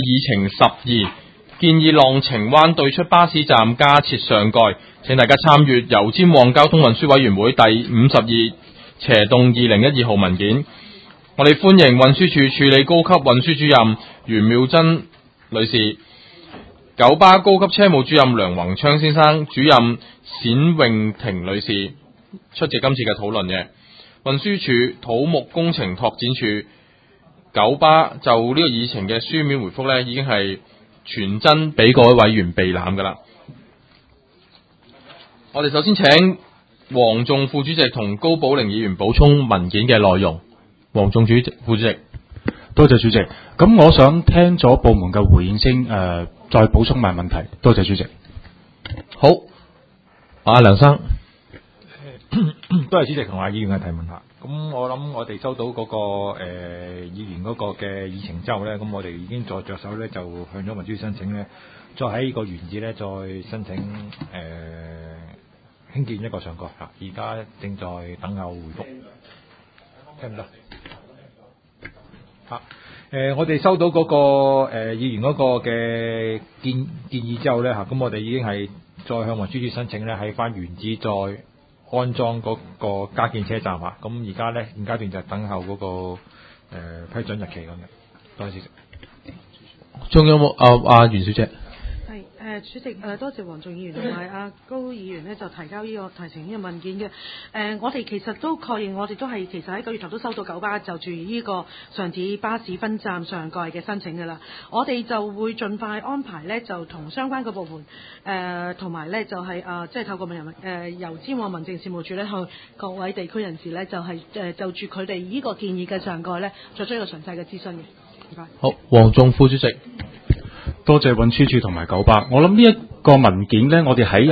議程12，建議浪晴灣對出巴士站加設上蓋，請大家參閱油尖旺交通運輸委員會第52/2012號文件。我哋歡迎運輸署處理高級運輸主任袁妙珍女士、九巴高級車務主任梁宏昌先生、主任冼穎婷女士出席今次嘅討論嘅。運輸署土木工程拓展處九巴就呢個議程嘅書面回覆呢，已經係傳真俾各位委員備覽噶啦。我哋首先請黃仲副主席同高寶玲議員補充文件嘅內容。黃仲副主席， 多謝主席。咁我想聽咗部門嘅回應先，再補充埋問題。多謝主席。 好，阿梁生， 多謝主席同阿議員嘅提問下。咁我諗我哋收到嗰個議員嗰個嘅議程之後咧，咁我哋已經再着手咧，就向咗運輸申請咧，再喺呢個原址咧再申請興建一個上蓋嚇，而家正在等候回覆，聽唔得嚇？我哋收到嗰個議員嗰個嘅建議之後咧嚇，咁我哋已經係再向運輸署申請咧，喺翻原址再安裝嗰個加建車站嚇，咁而家咧現階段就等候嗰個批准日期咁嘅。多謝主席。 仲有冇阿袁小姐？ 主席，多謝黃仲議員同埋阿高議員呢就提呈呢個文件嘅。我哋其實都確認，我哋都係其實喺9月頭都收到九巴就住呢個上址巴士分站上蓋嘅申請㗎啦。我哋就會盡快安排呢，就同相關嘅部門同埋呢就係即係透過油尖旺民政事務處呢，向各位地區人士呢，就係就住佢哋呢個建議嘅上蓋呢，作出一個詳細嘅諮詢嘅。唔該。 好，黃仲副主席。 多謝運輸署同埋九巴。我諗呢一個文件呢，我哋喺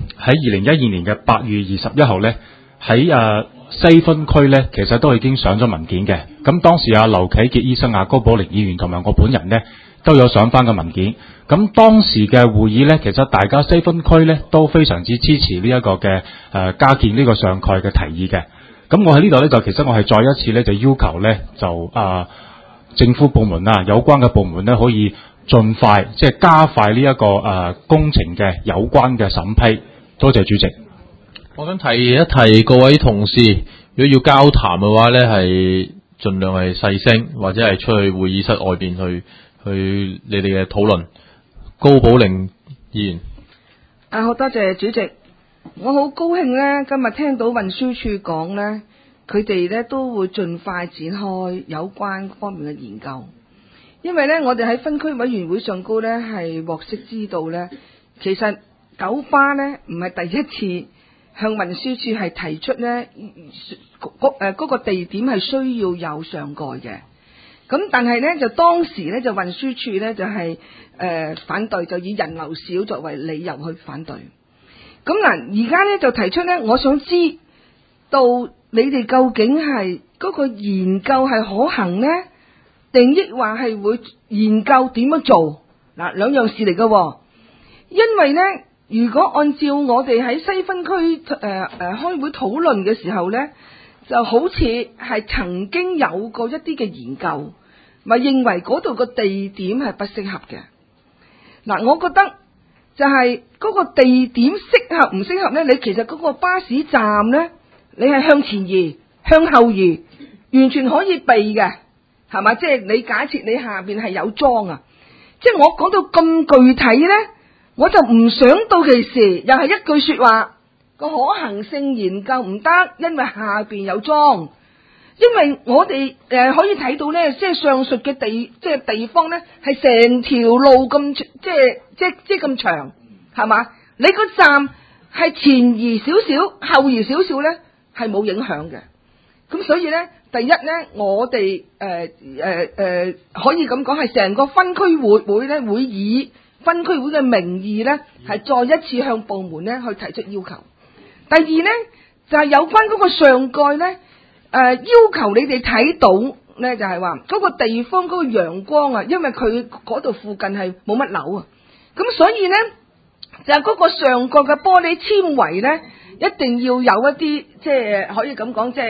2012年嘅8月21號呢，喺西分區呢，其實都已經上咗文件嘅。咁當時劉啟傑醫生、高寶玲議員同埋我本人呢，都有上翻個文件。咁當時嘅會議呢，其實大家西分區呢都非常之支持呢一個嘅加建呢個上蓋嘅提議嘅。咁我喺呢度呢，就其實我係再一次呢，就要求呢，就政府部門有關嘅部門呢，可以盡快即係加快呢一個工程嘅有關嘅審批。多謝主席。 我想提一提各位同事，如果要交談嘅話呢，係盡量係細聲，或者係出去會議室外邊去你哋嘅討論。高寶玲議員， 好多謝主席。我好高興呢，今日聽到運輸署講呢，佢哋呢都會盡快展開有關方面嘅研究。因為咧，我哋喺分區委員會上高咧，係獲悉知道咧，其實九巴咧唔係第一次向運輸署係提出咧，嗰個地點係需要有上蓋嘅。咁但係咧，就當時咧就運輸署咧就係反對，就以人流少作為理由去反對。咁嗱，而家咧就提出咧，我想知道你哋究竟係嗰個研究係可行呢？定抑或係會研究點樣做？嗱，兩樣事嚟嘅。因為呢，如果按照我哋喺西分區開會討論嘅時候呢，就好似係曾經有過一啲嘅研究，咪認為嗰度個地點係不適合嘅。嗱，我覺得就係嗰個地點適合唔適合呢？你其實嗰個巴士站呢，你係向前移、向後移，完全可以避嘅。係嘛？即係你假設你下邊係有樁啊，即係我講到咁具體咧，我就唔想到其時又係一句說話個可行性研究唔得，因為下邊有樁。因為我哋可以睇到咧，即係上述嘅地方咧，係成條路咁即係咁長，係嘛？你個站係前移少少、後移少少咧，係冇影響嘅。咁所以咧。第一咧，我哋可以咁講，係成個分區會咧，會以分區會嘅名義咧，係再一次向部門咧去提出要求。第二咧，就係有關嗰個上蓋咧，要求你哋睇到咧，就係話嗰個地方嗰個陽光啊，因為佢嗰度附近係冇乜樓啊，咁所以咧就係嗰個上蓋嘅玻璃纖維咧，一定要有一啲即係可以咁講，即係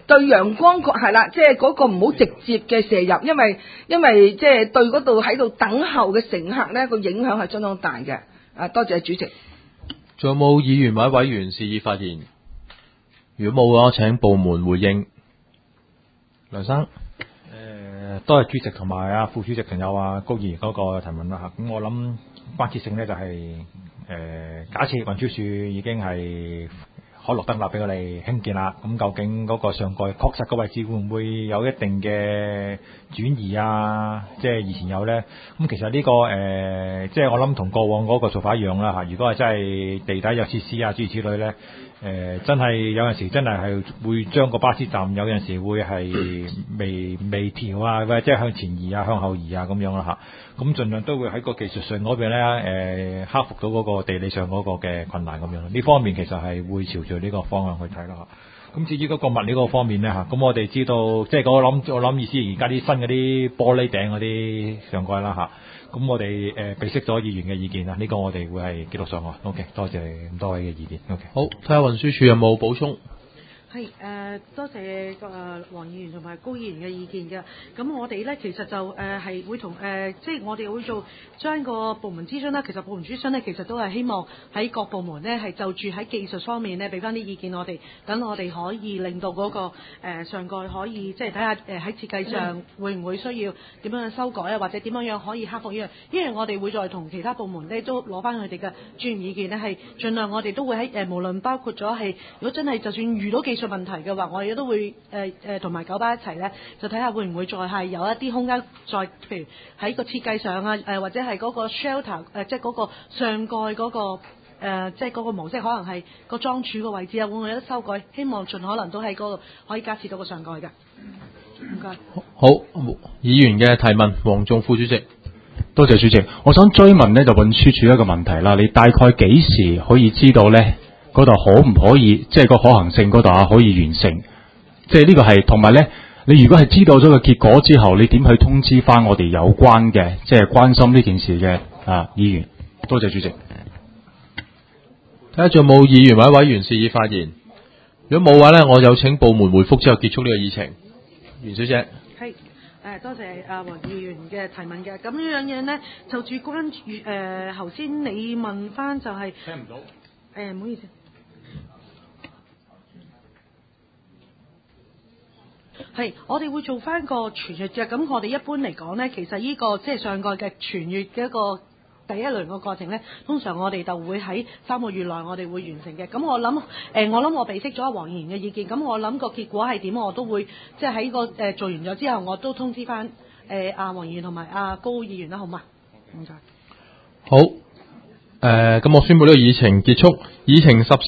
對陽光係啦，即係嗰個唔好直接嘅射入，因為即係對嗰度喺度等候嘅乘客咧個影響係相當大嘅。多謝主席。 仲有冇議員或者委員示意發言？如果冇嘅話，請部門回應。梁生。 多謝主席同埋副主席仲有高議員嗰個提問啦嚇。咁我諗關切性咧就係、假設運輸署已經係可綠燈啦，俾我哋興建啦。咁究竟嗰個上蓋確實個位置會唔會有一定嘅轉移啊？即係以前有咧。咁其實呢個即係我諗同過往嗰個做法一樣啦嚇。如果係真係地底有設施啊諸如此類咧。真係有陣時真係會將個巴士站有陣時會係微調啊，或者即係向前移啊、向後移啊咁樣啦嚇。咁盡量都會喺個技術上嗰邊咧克服到嗰個地理上嗰個嘅困難咁樣。呢方面其實係會朝住呢個方向去睇啦嚇。咁至於嗰個物料嗰個方面咧嚇，咁我哋知道即係我諗意思，而家啲新嗰啲玻璃頂嗰啲上蓋啦嚇。咁我哋備悉咗議員嘅意見啦，呢個我哋會係記錄上去。OK， 多謝咁多位嘅意見。OK， 好，睇下運輸署有冇補充。 係多謝黃議員同埋高議員嘅意見嘅。咁我哋咧其實就係會同即係我哋會做將個部門諮詢啦。其實部門諮詢咧，其實都係希望喺各部門咧係就住喺技術方面咧俾翻啲意見我哋，等我哋可以令到嗰個上蓋可以即係睇下喺設計上會唔會需要點樣去修改啊，或者點樣可以克服呢樣。因為我哋會再同其他部門咧都攞翻佢哋嘅專業意見咧，係盡量我哋都會喺無論包括咗係如果真係就算遇到技術問題嘅話，我哋都會同埋九巴一齊咧，就睇下會唔會再係有一啲空間，再譬如喺個設計上啊，或者係嗰個 shelter 即係嗰個上蓋嗰個即係嗰個模式，可能係個裝柱個位置啊，會唔會有得修改？希望盡可能都喺嗰度可以加設到個上蓋嘅。唔該。 好，議員嘅提問，黃仲副主席。 多謝主席，我想追問呢就運輸署一個問題啦，你大概幾時可以知道呢？嗰度可唔可以，即係個可行性嗰度可以完成？即係呢個係同埋呢，你如果係知道咗個結果之後，你點去通知翻我哋有關嘅，即係關心呢件事嘅議員？多謝主席。 睇下仲有冇議員或者委員示意發言？如果冇嘅話呢，我有請部門回覆之後結束呢個議程。袁小姐。係。 多謝黃議員嘅提問嘅。咁樣嘢呢，就住關注頭先你問翻就係、聽唔到。唔好意思。係，我哋會做翻個全月嘅。咁我哋一般嚟講呢，其實呢個即係上蓋嘅全月嘅一個第一輪嘅過程呢，通常我哋就會喺3個月內我哋會完成嘅。咁我諗我備悉咗黃議員嘅意見。咁我諗個結果係點，我都會即係喺個做完咗之後，我都通知翻黃議員同埋高議員啦，好嘛？唔該。 好，咁我宣布呢個議程結束，議程10